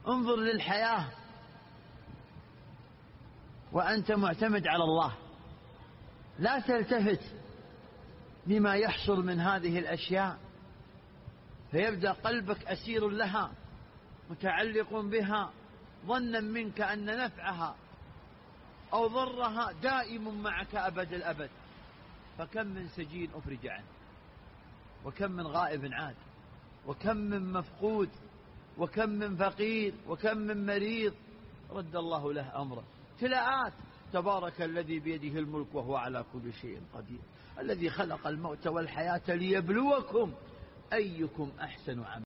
انظر للحياة وأنت معتمد على الله، لا تلتفت لما يحصل من هذه الأشياء، فيبدأ قلبك أسير لها متعلق بها، ظنا منك أن نفعها أو ضرها دائم معك أبد الأبد. فكم من سجين أفرج عنه، وكم من غائب عاد، وكم من مفقود، وكم من فقير، وكم من مريض رد الله له أمره. ابتلاءات. تبارك الذي بيده الملك وهو على كل شيء قدير، الذي خلق الموت والحياة ليبلوكم أيكم أحسن عملا.